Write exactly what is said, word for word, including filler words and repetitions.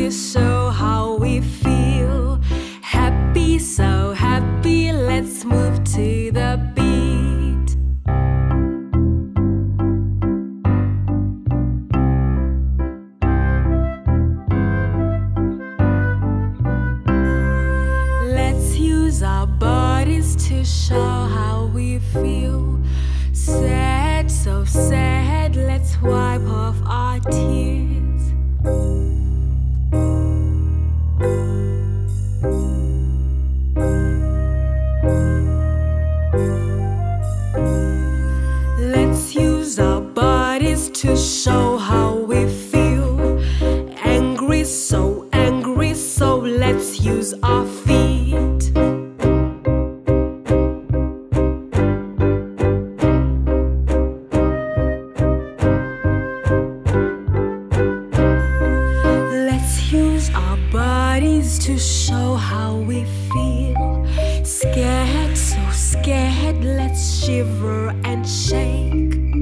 to show how we feel. Happy, so happy, let's move to the beat. Let's use our bodies to show how we feel. Sad, so sad, let's wipe off our tears. Let's use our bodies to show how we feel. Angry, so angry, so let's use our feet. Let's use our bodies to show how we feel. Scared, so scared, let's shiver and shake.